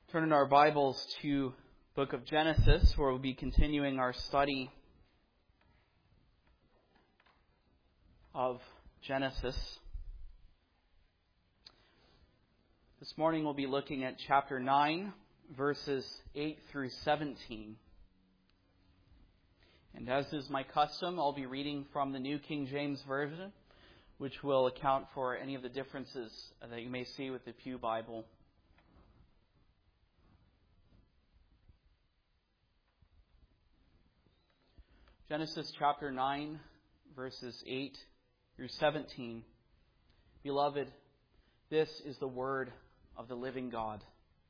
Turn in our Bibles to book of Genesis, where we'll be continuing our study of Genesis. This morning we'll be looking at chapter 9, verses 8 through 17. And as is my custom, I'll be reading from the New King James Version, which will account for any of the differences that you may see with the Pew Bible. Genesis chapter 9, verses 8 through 17. Beloved, this is the word of the living God.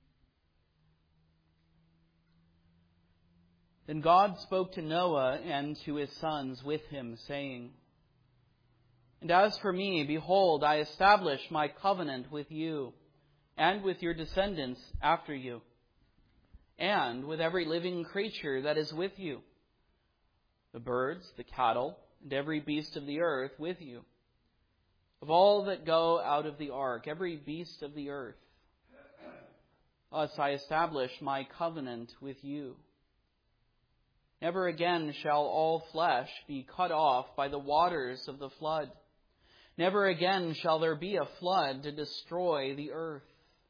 Then God spoke to Noah and to his sons with him, saying, And as for me, behold, I establish my covenant with you and with your descendants after you, and with every living creature that is with you, the birds, the cattle, and every beast of the earth with you. Of all that go out of the ark, every beast of the earth. Thus I establish my covenant with you. Never again shall all flesh be cut off by the waters of the flood. Never again shall there be a flood to destroy the earth.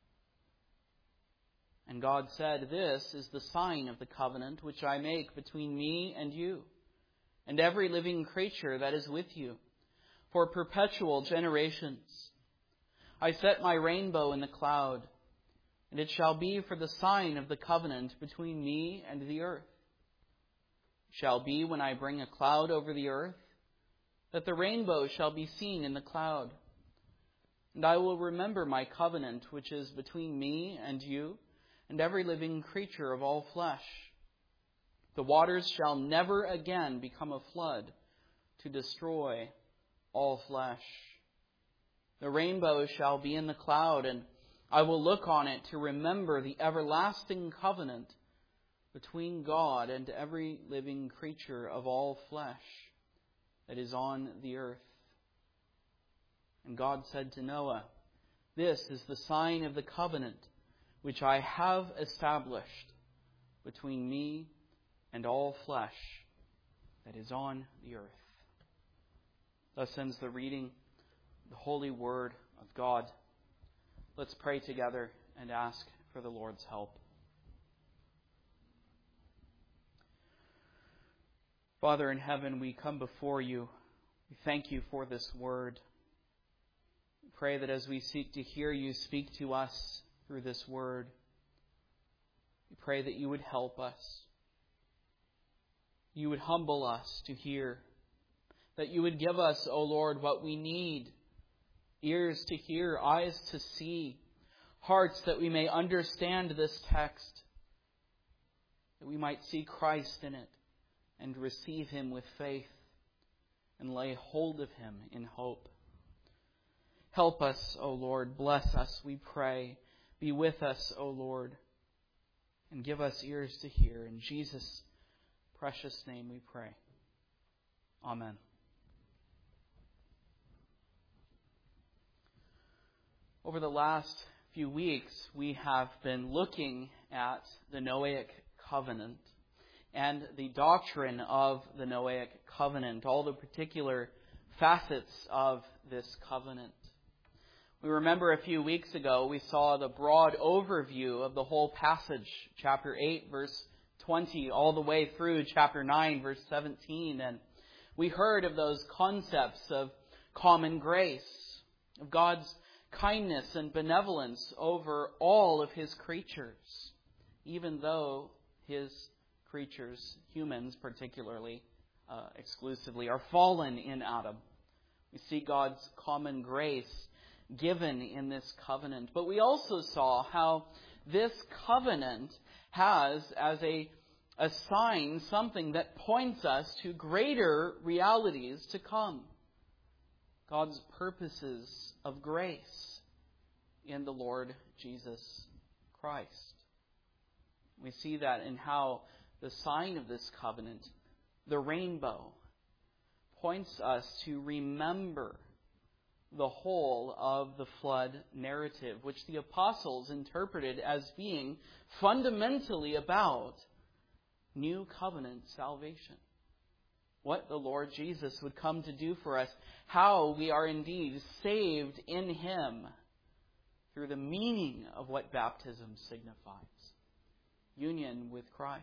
And God said, This is the sign of the covenant which I make between me and you, and every living creature that is with you, for perpetual generations. I set my rainbow in the cloud, and it shall be for the sign of the covenant between me and the earth. It shall be when I bring a cloud over the earth, that the rainbow shall be seen in the cloud. And I will remember my covenant which is between me and you, and every living creature of all flesh. The waters shall never again become a flood to destroy all flesh. The rainbow shall be in the cloud, and I will look on it to remember the everlasting covenant between God and every living creature of all flesh that is on the earth. And God said to Noah, This is the sign of the covenant which I have established between me and all flesh that is on the earth. Thus ends the reading, the holy word of God. Let's pray together and ask for the Lord's help. Father in heaven, we come before you. We thank you for this word. We pray that as we seek to hear you speak to us through this word, we pray that you would help us. You would humble us to hear, that you would give us, O Lord, what we need, ears to hear, eyes to see, hearts that we may understand this text, that we might see Christ in it and receive him with faith and lay hold of him in hope. Help us, O Lord, bless us, we pray. Be with us, O Lord, and give us ears to hear. In Jesus' precious name we pray. Amen. Over the last few weeks, we have been looking at the Noahic covenant and the doctrine of the Noahic covenant, all the particular facets of this covenant. We remember a few weeks ago we saw the broad overview of the whole passage, chapter 8, verse 20, all the way through chapter 9, verse 17. And we heard of those concepts of common grace, of God's kindness and benevolence over all of his creatures, even though his creatures, humans particularly, exclusively, are fallen in Adam. We see God's common grace given in this covenant. But we also saw how this covenant has as a sign something that points us to greater realities to come. God's purposes of grace in the Lord Jesus Christ. We see that in how the sign of this covenant, the rainbow, points us to remember the whole of the flood narrative, which the apostles interpreted as being fundamentally about new covenant salvation. What the Lord Jesus would come to do for us, how we are indeed saved in Him through the meaning of what baptism signifies. Union with Christ.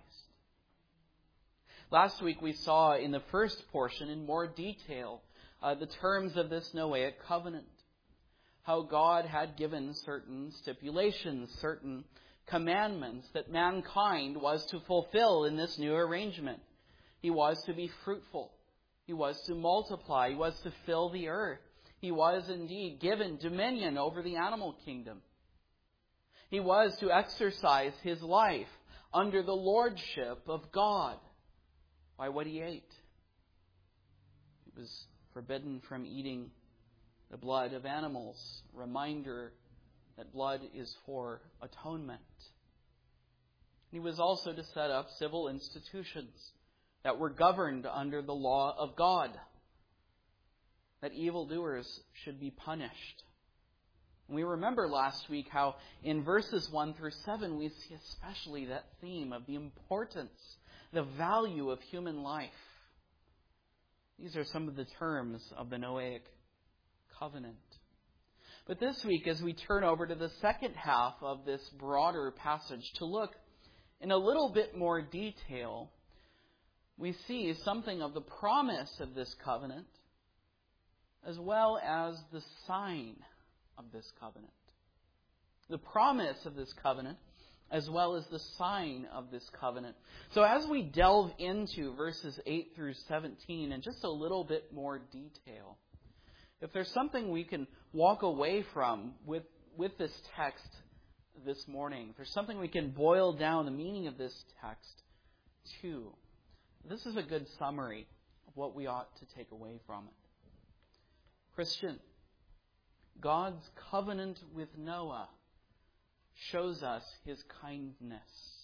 Last week we saw in the first portion in more detail the terms of this Noahic covenant. How God had given certain stipulations, certain commandments that mankind was to fulfill in this new arrangement. He was to be fruitful. He was to multiply. He was to fill the earth. He was indeed given dominion over the animal kingdom. He was to exercise his life under the lordship of God by what he ate. He was forbidden from eating the blood of animals. Reminder that blood is for atonement. He was also to set up civil institutions that were governed under the law of God, that evildoers should be punished. And we remember last week how in verses 1 through 7 we see especially that theme of the importance, the value of human life. These are some of the terms of the Noahic covenant. But this week, as we turn over to the second half of this broader passage to look in a little bit more detail, we see something of the promise of this covenant as well as the sign of this covenant. The promise of this covenant as well as the sign of this covenant. So as we delve into verses 8 through 17 in just a little bit more detail, if there's something we can walk away from with this text this morning, if there's something we can boil down the meaning of this text to, this is a good summary of what we ought to take away from it. Christian, God's covenant with Noah shows us His kindness.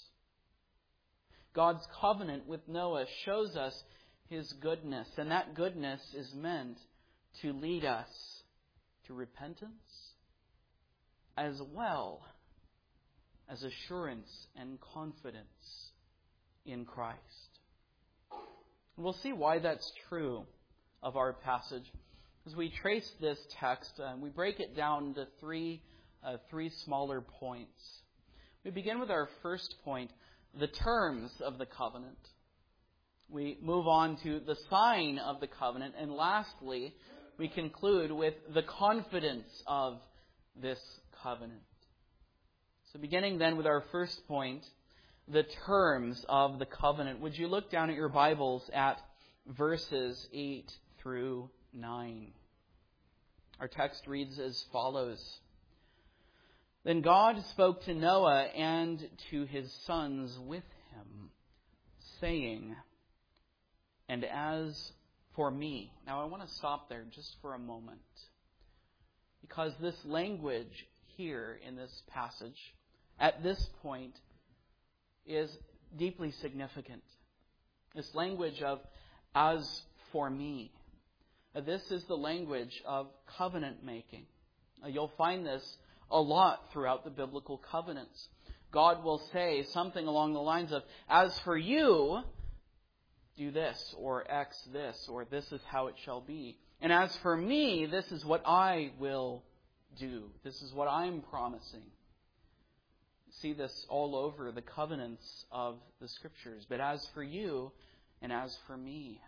God's covenant with Noah shows us His goodness, and that goodness is meant to lead us to repentance as well as assurance and confidence in Christ. And we'll see why that's true of our passage. As we trace this text, we break it down to three smaller points. We begin with our first point, the terms of the covenant. We move on to the sign of the covenant. And lastly, we conclude with the confidence of this covenant. So beginning then with our first point, the terms of the covenant. Would you look down at your Bibles at verses 8 through 9? Our text reads as follows. Then God spoke to Noah and to his sons with him, saying, and as for me. Now I want to stop there just for a moment, because this language here in this passage, at this point, is deeply significant. This language of as for me. This is the language of covenant making. You'll find this a lot throughout the biblical covenants. God will say something along the lines of, as for you, do this, or X this, or this is how it shall be. And as for me, this is what I will do. This is what I'm promising. See this all over the covenants of the Scriptures. But as for you, and as for me.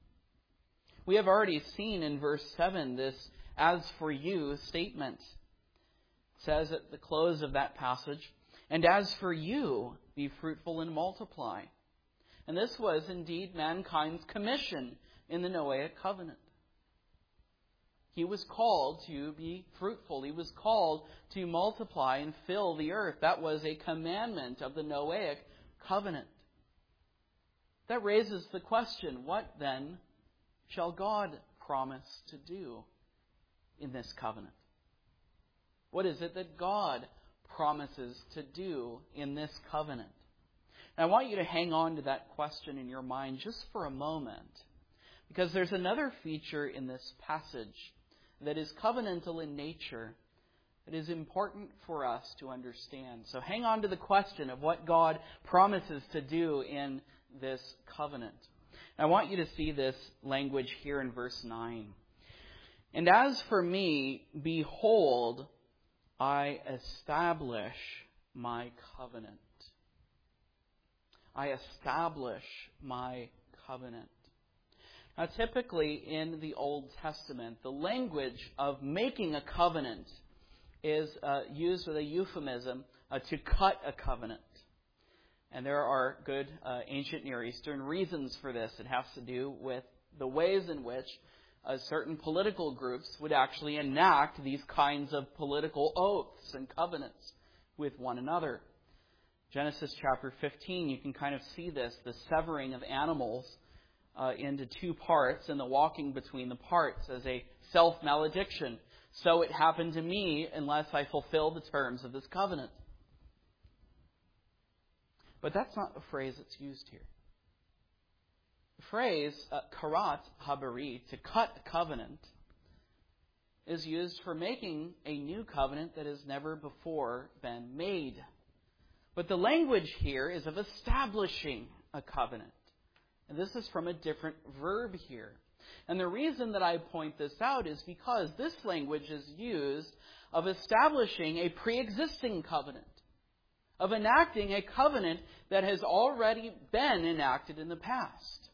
We have already seen in verse 7 this as for you statement. It says at the close of that passage, and as for you, be fruitful and multiply. And this was indeed mankind's commission in the Noahic covenant. He was called to be fruitful. He was called to multiply and fill the earth. That was a commandment of the Noahic covenant. That raises the question, what then shall God promise to do in this covenant? What is it that God promises to do in this covenant? And I want you to hang on to that question in your mind just for a moment, because there's another feature in this passage that is covenantal in nature that is important for us to understand. So hang on to the question of what God promises to do in this covenant. I want you to see this language here in verse 9. And as for me, behold, I establish my covenant. I establish my covenant. Now, typically in the Old Testament, the language of making a covenant is used with a euphemism to cut a covenant. And there are good ancient Near Eastern reasons for this. It has to do with the ways in which certain political groups would actually enact these kinds of political oaths and covenants with one another. Genesis chapter 15, you can kind of see this, the severing of animals into two parts and the walking between the parts as a self-malediction. So it happened to me unless I fulfill the terms of this covenant. But that's not the phrase that's used here. The phrase, karat habari, to cut a covenant, is used for making a new covenant that has never before been made. But the language here is of establishing a covenant. And this is from a different verb here. And the reason that I point this out is because this language is used of establishing a pre-existing covenant, of enacting a covenant that has already been enacted in the past.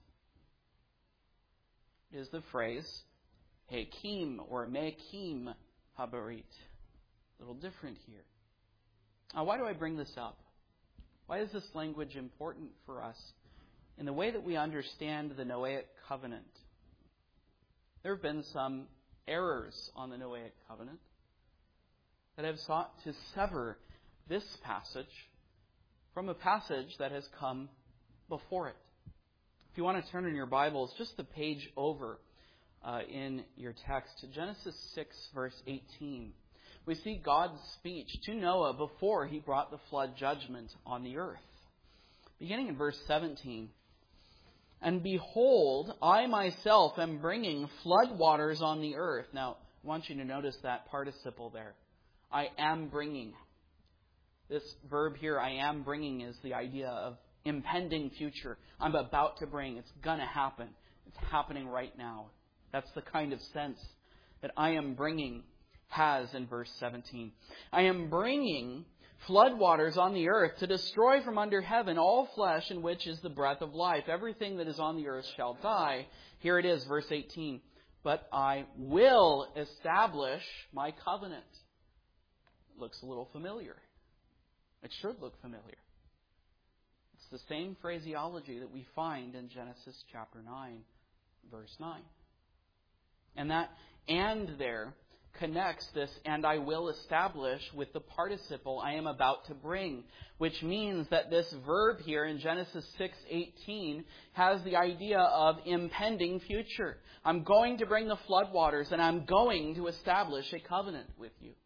It is the phrase, hekim or mekim habarit. A little different here. Now, why do I bring this up? Why is this language important for us in the way that we understand the Noahic covenant? There have been some errors on the Noahic covenant that have sought to sever this passage from a passage that has come before it. If you want to turn in your Bibles, just the page over in your text, to Genesis 6, verse 18. We see God's speech to Noah before he brought the flood judgment on the earth. Beginning in verse 17. And behold, I myself am bringing flood waters on the earth. Now, I want you to notice that participle there. I am bringing. This verb here, I am bringing, is the idea of impending future. I'm about to bring. It's going to happen. It's happening right now. That's the kind of sense that I am bringing has in verse 17. I am bringing floodwaters on the earth to destroy from under heaven all flesh in which is the breath of life. Everything that is on the earth shall die. Here it is, verse 18. But I will establish my covenant. It looks a little familiar. It should look familiar. It's the same phraseology that we find in Genesis chapter 9, verse 9. And that "and" there connects this "and I will establish" with the participle I am about to bring, which means that this verb here in Genesis 6:18 has the idea of impending future. I'm going to bring the floodwaters and I'm going to establish a covenant with you.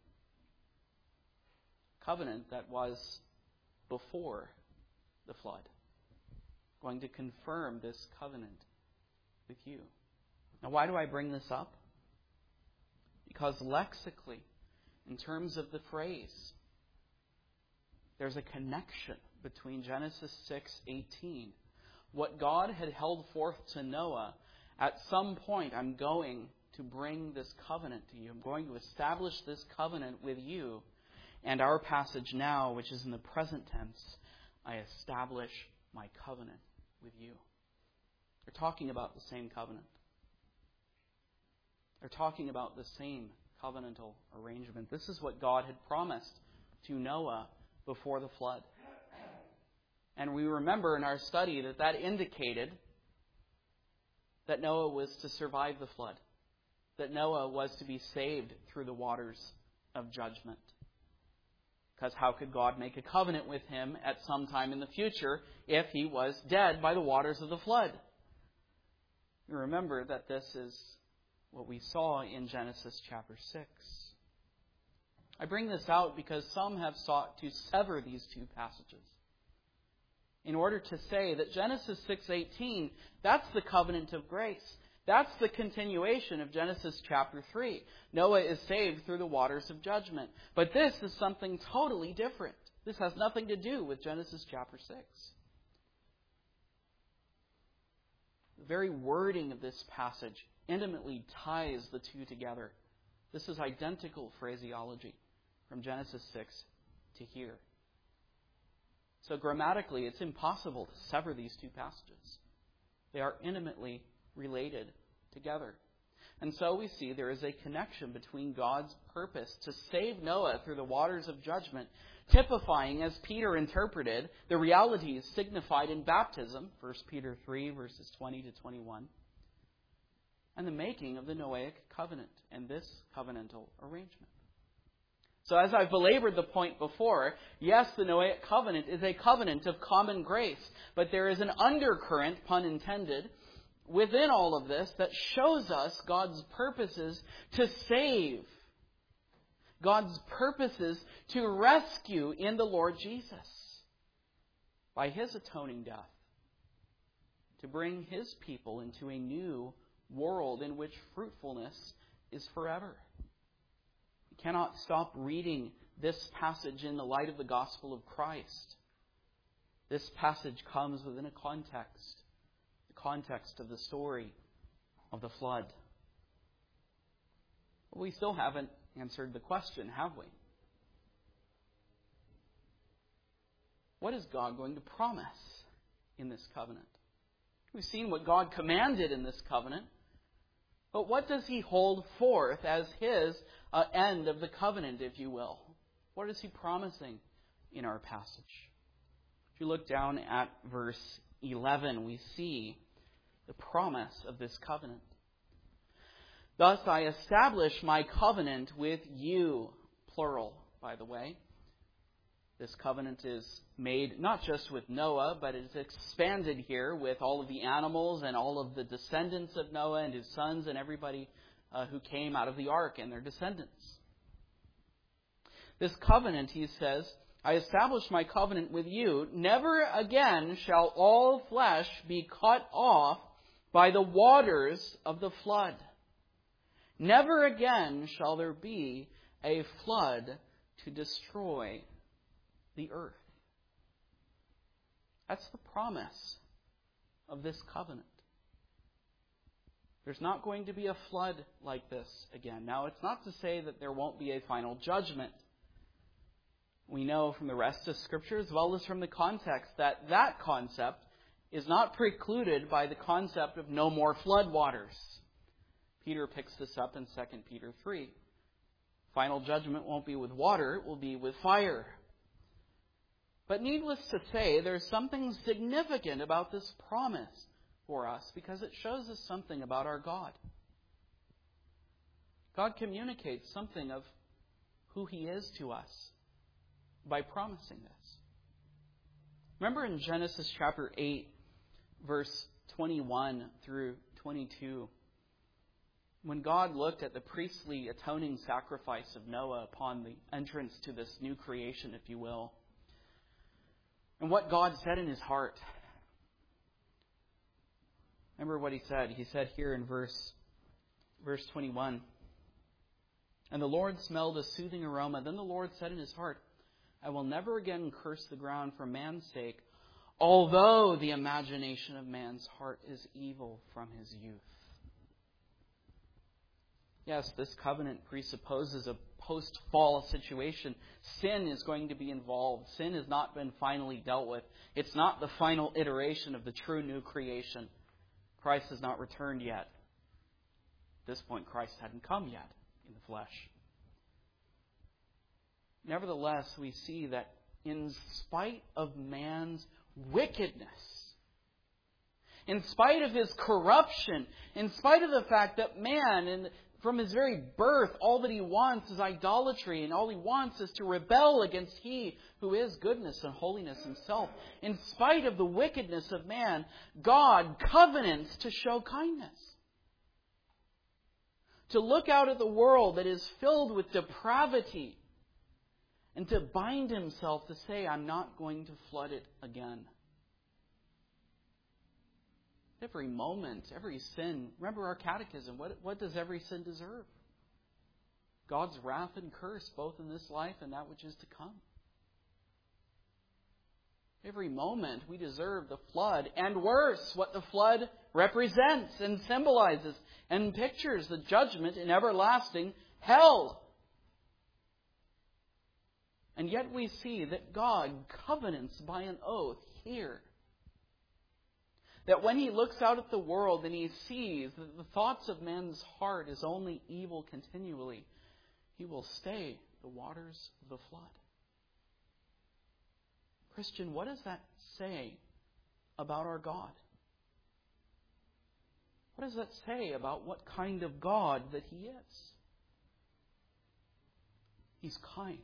Covenant that was before the flood. Going to confirm this covenant with you. Now, why do I bring this up? Because lexically, in terms of the phrase, there's a connection between Genesis 6:18. What God had held forth to Noah, at some point I'm going to bring this covenant to you. I'm going to establish this covenant with you. And our passage now, which is in the present tense, I establish my covenant with you. They're talking about the same covenant. They're talking about the same covenantal arrangement. This is what God had promised to Noah before the flood. And we remember in our study that indicated that Noah was to survive the flood. That Noah was to be saved through the waters of judgment. Because how could God make a covenant with him at some time in the future if he was dead by the waters of the flood? You remember that this is what we saw in Genesis chapter 6. I bring this out because some have sought to sever these two passages in order to say that Genesis 6:18, that's the covenant of grace. That's the continuation of Genesis chapter 3. Noah is saved through the waters of judgment. But this is something totally different. This has nothing to do with Genesis chapter 6. The very wording of this passage intimately ties the two together. This is identical phraseology from Genesis 6 to here. So grammatically, it's impossible to sever these two passages. They are intimately related together. And so we see there is a connection between God's purpose to save Noah through the waters of judgment, typifying, as Peter interpreted, the realities signified in baptism, 1 Peter 3, verses 20 to 21, and the making of the Noahic covenant and this covenantal arrangement. So as I've belabored the point before, yes, the Noahic covenant is a covenant of common grace, but there is an undercurrent, pun intended, within all of this that shows us God's purposes to save, God's purposes to rescue in the Lord Jesus by His atoning death, to bring His people into a new world in which fruitfulness is forever. We cannot stop reading this passage in the light of the gospel of Christ. This passage comes within a context. Context of the story of the flood. But we still haven't answered the question, have we? What is God going to promise in this covenant? We've seen what God commanded in this covenant, but what does He hold forth as His end of the covenant, if you will? What is He promising in our passage? If you look down at verse 11, we see the promise of this covenant. Thus I establish my covenant with you, plural, by the way. This covenant is made not just with Noah, but it's expanded here with all of the animals and all of the descendants of Noah and his sons and everybody who came out of the ark and their descendants. This covenant, he says, I establish my covenant with you. Never again shall all flesh be cut off by the waters of the flood. Never again shall there be a flood to destroy the earth. That's the promise of this covenant. There's not going to be a flood like this again. Now, it's not to say that there won't be a final judgment. We know from the rest of Scripture, as well as from the context, that that concept is not precluded by the concept of no more flood waters. Peter picks this up in 2 Peter 3. Final judgment won't be with water, it will be with fire. But needless to say, there's something significant about this promise for us because it shows us something about our God. God communicates something of who He is to us by promising this. Remember in Genesis chapter 8, verse 21 through 22, when God looked at the priestly atoning sacrifice of Noah upon the entrance to this new creation, if you will, and what God said in His heart. Remember what He said. He said here in verse 21, and the Lord smelled a soothing aroma. Then the Lord said in His heart, I will never again curse the ground for man's sake, although the imagination of man's heart is evil from his youth. Yes, this covenant presupposes a post-fall situation. Sin is going to be involved. Sin has not been finally dealt with. It's not the final iteration of the true new creation. Christ has not returned yet. At this point, Christ hadn't come yet in the flesh. Nevertheless, we see that in spite of man's wickedness, in spite of his corruption, in spite of the fact that man, from his very birth, all that he wants is idolatry, and all he wants is to rebel against He who is goodness and holiness Himself. In spite of the wickedness of man, God covenants to show kindness. To look out at the world that is filled with depravity, and to bind Himself to say, I'm not going to flood it again. Every moment, every sin. Remember our catechism. What does every sin deserve? God's wrath and curse, both in this life and that which is to come. Every moment we deserve the flood, and worse, what the flood represents and symbolizes and pictures, the judgment in everlasting hell. And yet we see that God covenants by an oath here. That when He looks out at the world and He sees that the thoughts of man's heart is only evil continually, He will stay the waters of the flood. Christian, what does that say about our God? What does that say about what kind of God that He is? He's kind.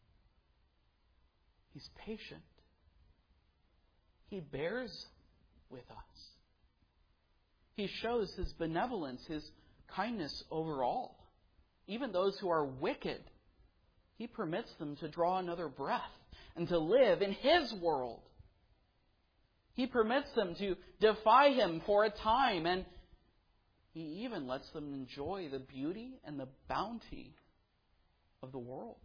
He's patient. He bears with us. He shows His benevolence, His kindness over all. Even those who are wicked, He permits them to draw another breath and to live in His world. He permits them to defy Him for a time, and He even lets them enjoy the beauty and the bounty of the world.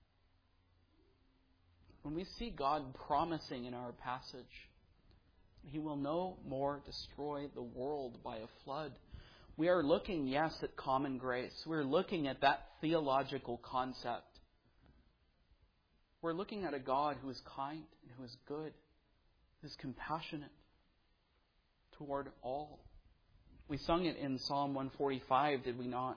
When we see God promising in our passage, He will no more destroy the world by a flood, we are looking, yes, at common grace. We're looking at that theological concept. We're looking at a God who is kind and who is good, who is compassionate toward all. We sung it in Psalm 145, did we not?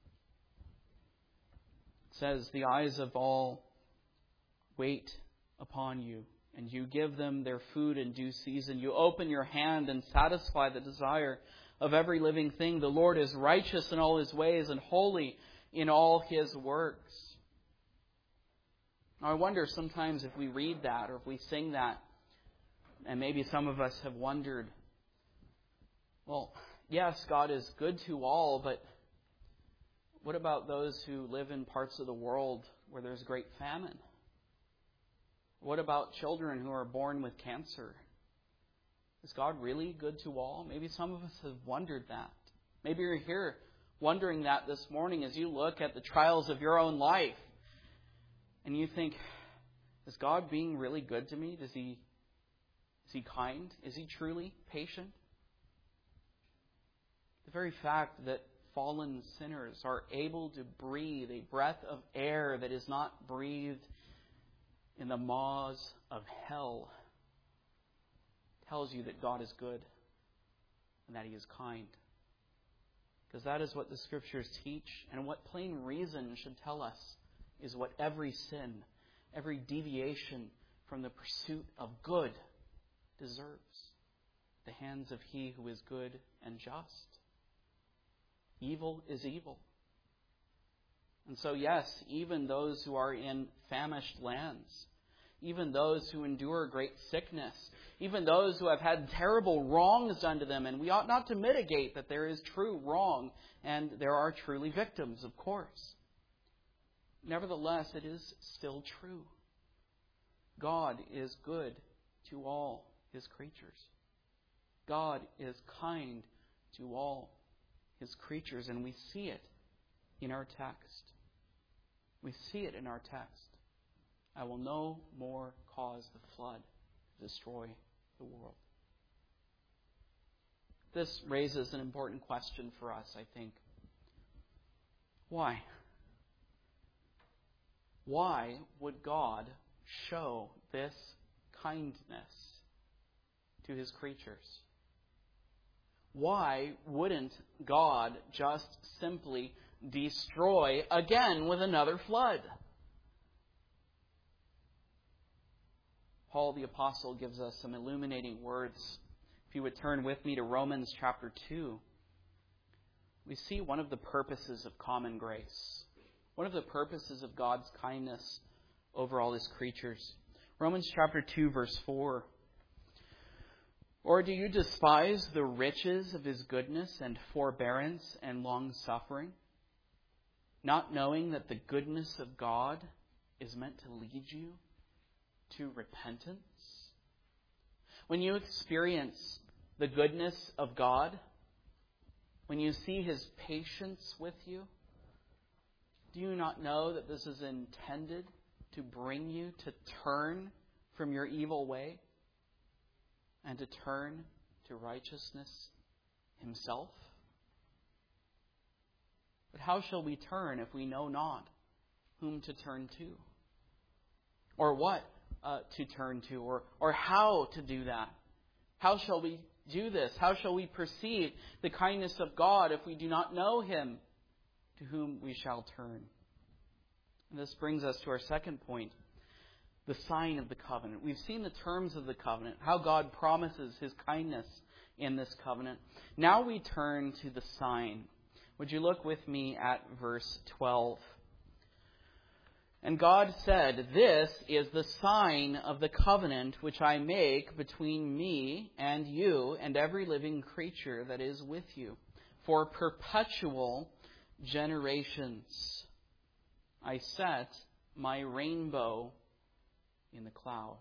It says, "The eyes of all wait upon you, and you give them their food in due season. You open your hand and satisfy the desire of every living thing. The Lord is righteous in all His ways and holy in all His works." Now, I wonder sometimes if we read that or if we sing that, and maybe some of us have wondered, well, yes, God is good to all, but what about those who live in parts of the world where there's great famine? What about children who are born with cancer? Is God really good to all? Maybe some of us have wondered that. Maybe you're here wondering that this morning as you look at the trials of your own life. And you think, is God being really good to me? Is He kind? Is He truly patient? The very fact that fallen sinners are able to breathe a breath of air that is not breathed in the maws of hell tells you that God is good and that He is kind. Because that is what the Scriptures teach, and what plain reason should tell us is what every sin, every deviation from the pursuit of good deserves. The hands of He who is good and just. Evil is evil. And so, yes, even those who are in famished lands, even those who endure great sickness, even those who have had terrible wrongs done to them, and we ought not to mitigate that there is true wrong, and there are truly victims, of course. Nevertheless, it is still true. God is good to all His creatures. God is kind to all His creatures, and we see it in our text. We see it in our text. I will no more cause the flood to destroy the world. This raises an important question for us, I think. Why? Why would God show this kindness to His creatures? Why wouldn't God just simply destroy again with another flood? Paul the Apostle gives us some illuminating words. If you would turn with me to Romans chapter 2, we see one of the purposes of common grace. One of the purposes of God's kindness over all His creatures. Romans chapter 2, verse 4. "Or do you despise the riches of His goodness and forbearance and long-suffering, not knowing that the goodness of God is meant to lead you to repentance?" When you experience the goodness of God, when you see His patience with you, do you not know that this is intended to bring you to turn from your evil way and to turn to righteousness Himself? But how shall we turn if we know not whom to turn to? Or what to turn to? Or how to do that? How shall we do this? How shall we perceive the kindness of God if we do not know Him to whom we shall turn? And this brings us to our second point, the sign of the covenant. We've seen the terms of the covenant, how God promises His kindness in this covenant. Now we turn to the sign. Would you look with me at verse 12? And God said, "This is the sign of the covenant which I make between me and you and every living creature that is with you, for perpetual generations. I set my rainbow in the cloud."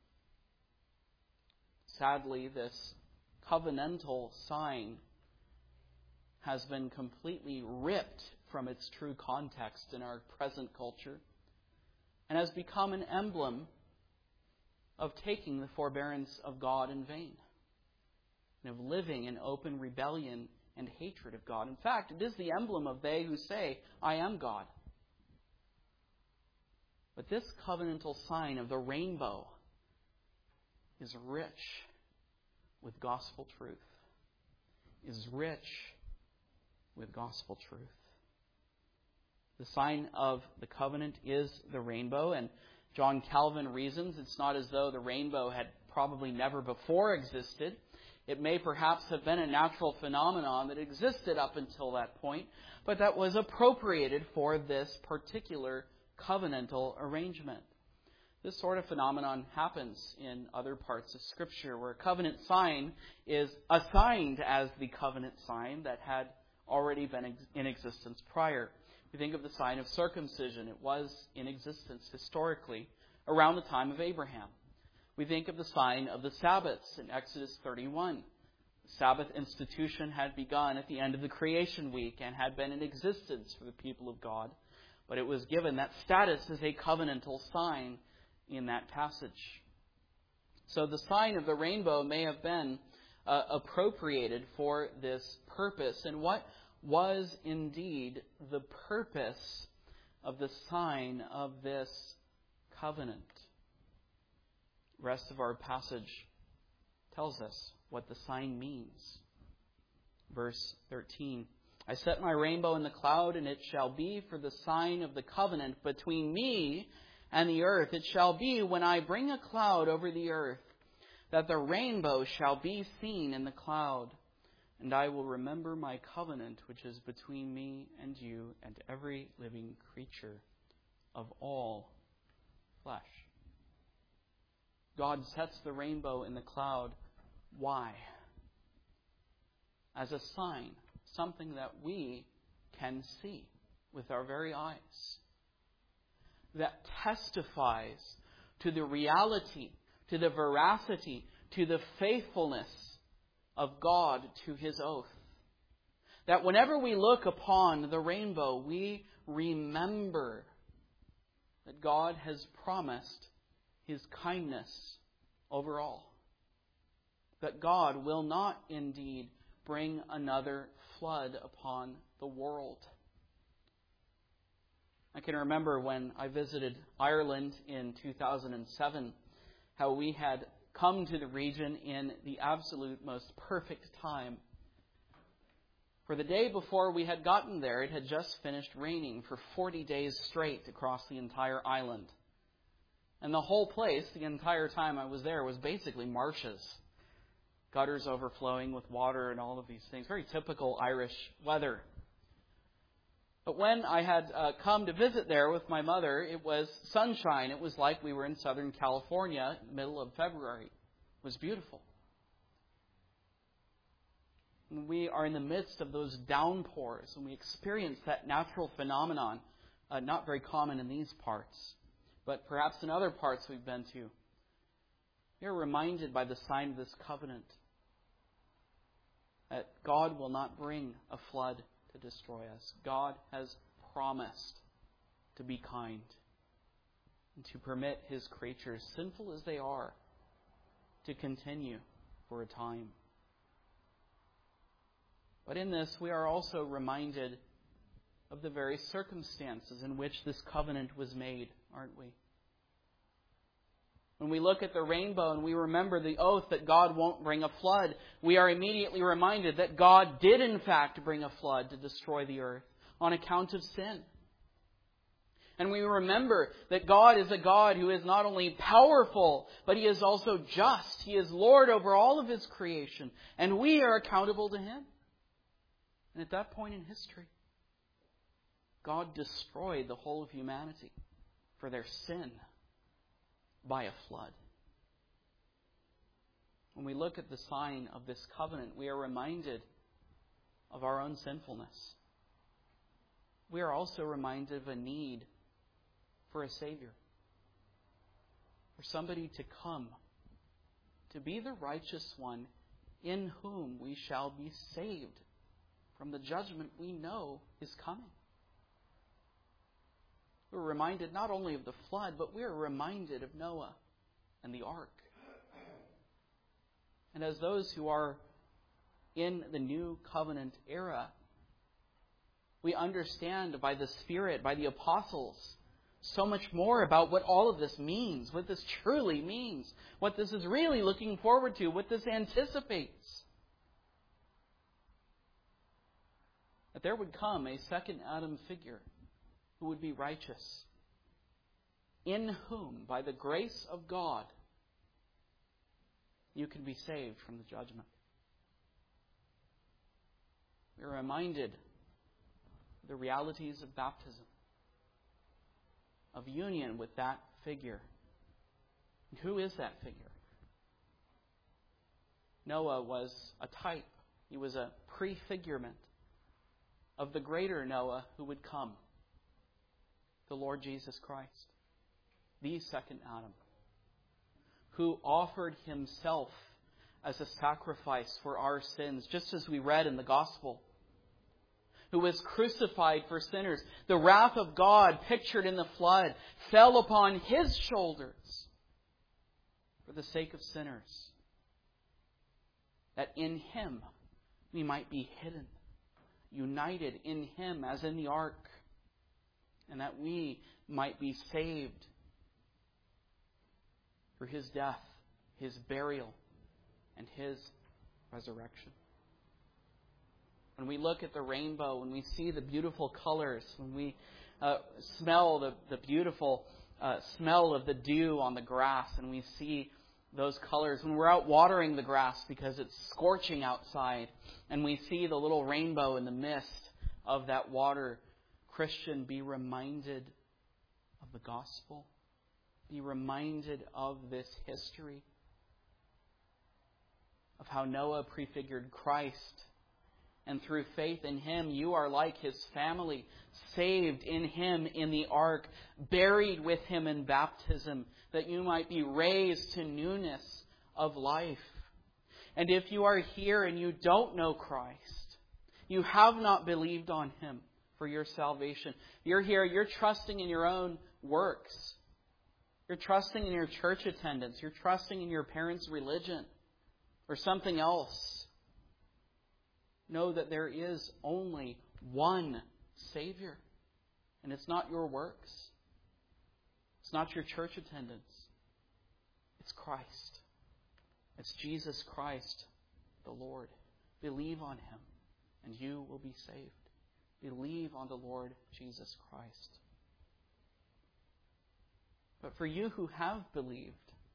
Sadly, this covenantal sign has been completely ripped from its true context in our present culture and has become an emblem of taking the forbearance of God in vain and of living in open rebellion and hatred of God. In fact, it is the emblem of they who say, "I am God." But this covenantal sign of the rainbow is rich with gospel truth. Is rich with gospel truth. The sign of the covenant is the rainbow, and John Calvin reasons it's not as though the rainbow had probably never before existed. It may perhaps have been a natural phenomenon that existed up until that point, but that was appropriated for this particular covenantal arrangement. This sort of phenomenon happens in other parts of Scripture, where a covenant sign is assigned as the covenant sign that had already been in existence prior. We think of the sign of circumcision. It was in existence historically around the time of Abraham. We think of the sign of the Sabbaths in Exodus 31. The Sabbath institution had begun at the end of the creation week and had been in existence for the people of God, but it was given that status as a covenantal sign in that passage. So the sign of the rainbow may have been appropriated for this purpose. And what was indeed the purpose of the sign of this covenant? The rest of our passage tells us what the sign means. Verse 13, "I set my rainbow in the cloud, and it shall be for the sign of the covenant between me and the earth. It shall be when I bring a cloud over the earth, that the rainbow shall be seen in the cloud. And I will remember my covenant which is between me and you and every living creature of all flesh." God sets the rainbow in the cloud. Why? As a sign, something that we can see with our very eyes, that testifies to the reality, to the veracity, to the faithfulness of God to His oath. That whenever we look upon the rainbow, we remember that God has promised His kindness over all. That God will not indeed bring another flood upon the world. I can remember when I visited Ireland in 2007, how we had come to the region in the absolute most perfect time. For the day before we had gotten there, it had just finished raining for 40 days straight across the entire island. And the whole place, the entire time I was there, was basically marshes. Gutters overflowing with water and all of these things. Very typical Irish weather. But when I had come to visit there with my mother, it was sunshine. It was like we were in Southern California in the middle of February. It was beautiful. And we are in the midst of those downpours, and we experience that natural phenomenon, not very common in these parts, but perhaps in other parts we've been to. We are reminded by the sign of this covenant that God will not bring a flood to destroy us. God has promised to be kind and to permit His creatures, sinful as they are, to continue for a time. But in this, we are also reminded of the very circumstances in which this covenant was made, aren't we? When we look at the rainbow and we remember the oath that God won't bring a flood, we are immediately reminded that God did in fact bring a flood to destroy the earth on account of sin. And we remember that God is a God who is not only powerful, but He is also just. He is Lord over all of His creation, and we are accountable to Him. And at that point in history, God destroyed the whole of humanity for their sin by a flood. When we look at the sign of this covenant, we are reminded of our own sinfulness. We are also reminded of a need for a Savior, for somebody to come, to be the righteous one in whom we shall be saved from the judgment we know is coming. We're reminded not only of the flood, but we're reminded of Noah and the ark. And as those who are in the new covenant era, we understand by the Spirit, by the apostles, so much more about what all of this means, what this truly means, what this is really looking forward to, what this anticipates. That there would come a second Adam figure who would be righteous, in whom, by the grace of God, you can be saved from the judgment. We are reminded of the realities of baptism, of union with that figure. And who is that figure? Noah was a type. He was a prefigurement of the greater Noah who would come, the Lord Jesus Christ, the second Adam, who offered Himself as a sacrifice for our sins, just as we read in the Gospel, who was crucified for sinners. The wrath of God, pictured in the flood, fell upon His shoulders for the sake of sinners, that in Him we might be hidden, united in Him as in the ark, and that we might be saved through His death, His burial, and His resurrection. When we look at the rainbow, when we see the beautiful colors, when we smell the beautiful smell of the dew on the grass, and we see those colors, when we're out watering the grass because it's scorching outside, and we see the little rainbow in the mist of that water, Christian, be reminded of the gospel. Be reminded of this history, of how Noah prefigured Christ. And through faith in Him, you are like His family, saved in Him in the ark, buried with Him in baptism, that you might be raised to newness of life. And if you are here and you don't know Christ, you have not believed on Him for your salvation. You're here, you're trusting in your own works. You're trusting in your church attendance. You're trusting in your parents' religion or something else. Know that there is only one Savior. And it's not your works. It's not your church attendance. It's Christ. It's Jesus Christ, the Lord. Believe on Him, and you will be saved. Believe on the Lord Jesus Christ. But for you who have believed,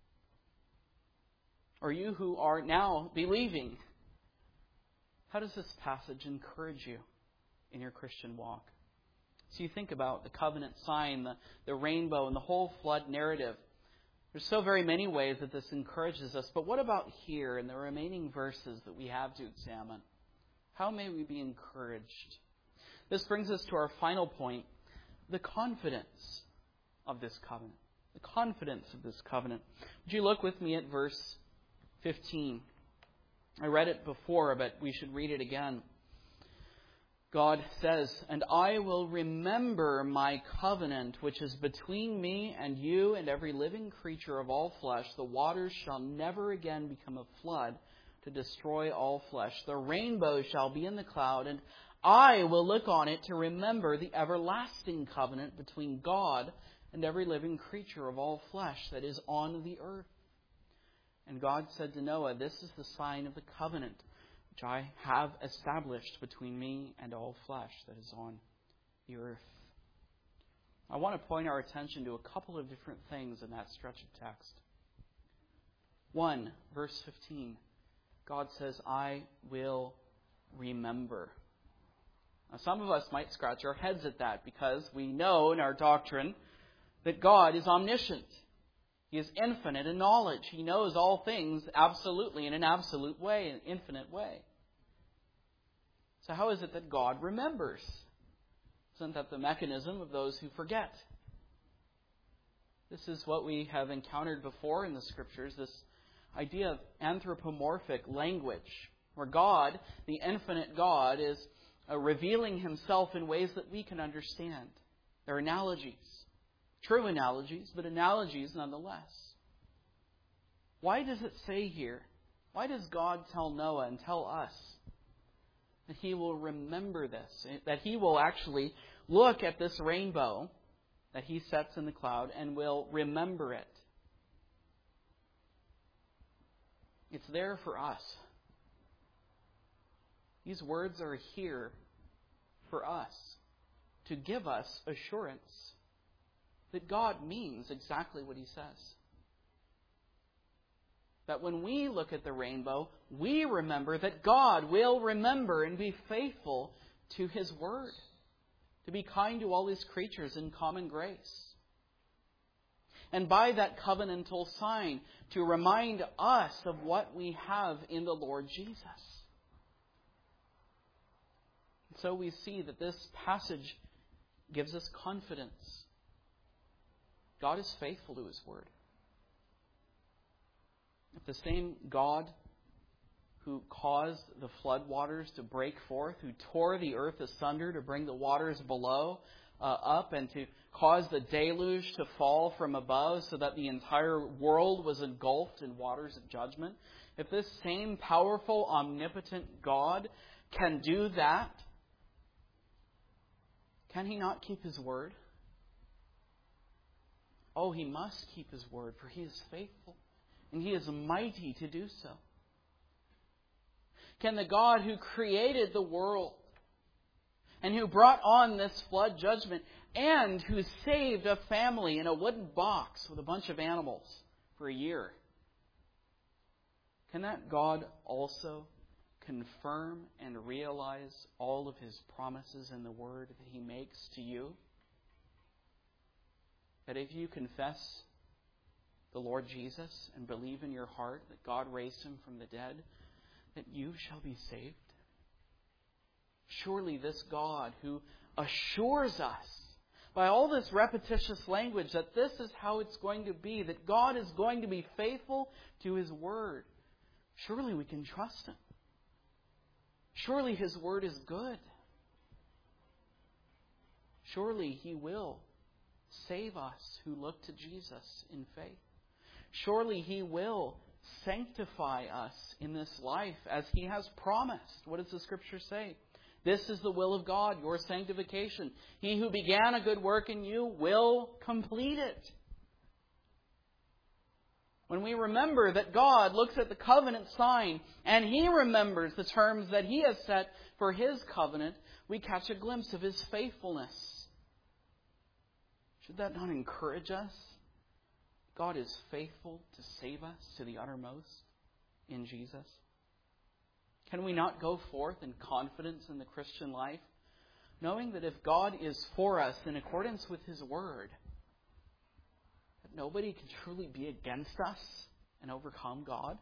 or you who are now believing, how does this passage encourage you in your Christian walk? So you think about the covenant sign, the rainbow, and the whole flood narrative. There's so very many ways that this encourages us. But what about here in the remaining verses that we have to examine? How may we be encouraged? This brings us to our final point, the confidence of this covenant. The confidence of this covenant. Would you look with me at verse 15? I read it before, but we should read it again. God says, "And I will remember my covenant, which is between me and you and every living creature of all flesh. The waters shall never again become a flood to destroy all flesh. The rainbow shall be in the cloud, and I will look on it to remember the everlasting covenant between God and every living creature of all flesh that is on the earth." And God said to Noah, "This is the sign of the covenant which I have established between me and all flesh that is on the earth." I want to point our attention to a couple of different things in that stretch of text. 1, verse 15, God says, "I will remember." Now, some of us might scratch our heads at that because we know in our doctrine that God is omniscient. He is infinite in knowledge. He knows all things absolutely in an absolute way, an infinite way. So how is it that God remembers? Isn't that the mechanism of those who forget? This is what we have encountered before in the Scriptures, this idea of anthropomorphic language, where God, the infinite God, is revealing himself in ways that we can understand. They're analogies. True analogies, but analogies nonetheless. Why does it say here? Why does God tell Noah and tell us that he will remember this? That he will actually look at this rainbow that he sets in the cloud and will remember it? It's there for us. These words are here for us to give us assurance that God means exactly what he says. That when we look at the rainbow, we remember that God will remember and be faithful to his word, to be kind to all his creatures in common grace. And by that covenantal sign, to remind us of what we have in the Lord Jesus. So we see that this passage gives us confidence. God is faithful to his word. If the same God who caused the flood waters to break forth, who tore the earth asunder to bring the waters below up and to cause the deluge to fall from above so that the entire world was engulfed in waters of judgment, if this same powerful, omnipotent God can do that, can he not keep his word? Oh, he must keep his word, for he is faithful, and he is mighty to do so. Can the God who created the world, and who brought on this flood judgment, and who saved a family in a wooden box with a bunch of animals for a year, can that God also confirm and realize all of his promises in the word that he makes to you? That if you confess the Lord Jesus and believe in your heart that God raised him from the dead, that you shall be saved? Surely this God who assures us by all this repetitious language that this is how it's going to be, that God is going to be faithful to his word, surely we can trust him. Surely his word is good. Surely he will save us who look to Jesus in faith. Surely he will sanctify us in this life as he has promised. What does the Scripture say? This is the will of God, your sanctification. He who began a good work in you will complete it. When we remember that God looks at the covenant sign and he remembers the terms that he has set for his covenant, we catch a glimpse of his faithfulness. Should that not encourage us? God is faithful to save us to the uttermost in Jesus. Can we not go forth in confidence in the Christian life, knowing that if God is for us in accordance with his word, that nobody can truly be against us and overcome God?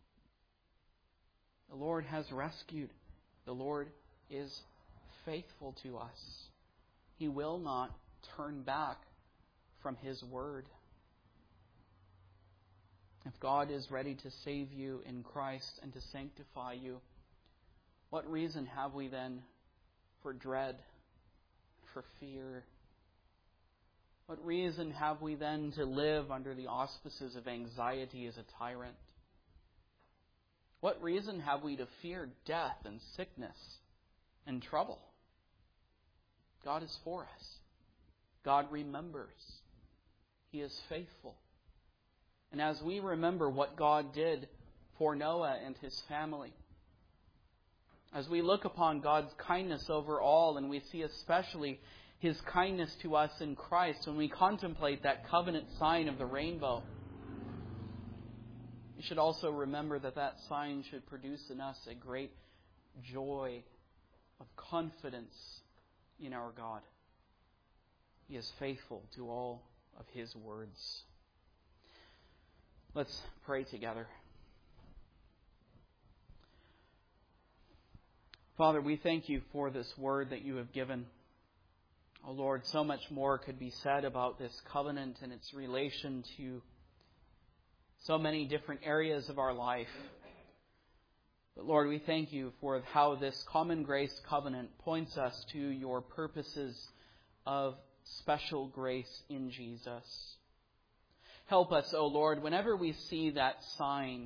The Lord has rescued. The Lord is faithful to us. He will not turn back from his word. If If God is ready to save you in Christ and to sanctify you, what reason have we then for dread, for fear? What reason have we then to live under the auspices of anxiety as a tyrant? What reason have we to fear death and sickness and trouble? God is for us. God remembers. He is faithful. And as we remember what God did for Noah and his family, as we look upon God's kindness over all, and we see especially His kindness to us in Christ, when we contemplate that covenant sign of the rainbow, we should also remember that that sign should produce in us a great joy of confidence in our God. He is faithful to all of His words. Let's pray together. Father, we thank You for this word that You have given. Oh Lord, so much more could be said about this covenant and its relation to so many different areas of our life. But Lord, we thank You for how this common grace covenant points us to Your purposes of special grace in Jesus. Help us, O Lord, whenever we see that sign,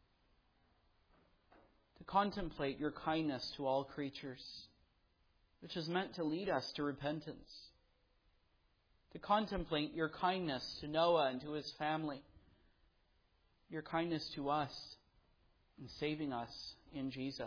to contemplate Your kindness to all creatures, which is meant to lead us to repentance. To contemplate Your kindness to Noah and to his family. Your kindness to us in saving us in Jesus.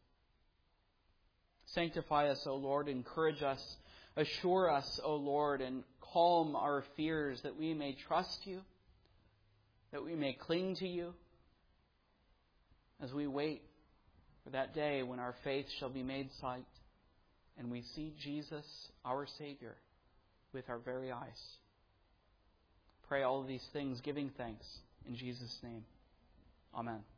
Sanctify us, O Lord, encourage us, assure us, O Lord, and calm our fears that we may trust You, that we may cling to You, as we wait for that day when our faith shall be made sight and we see Jesus, our Savior, with our very eyes. Pray all of these things, giving thanks in Jesus' name. Amen.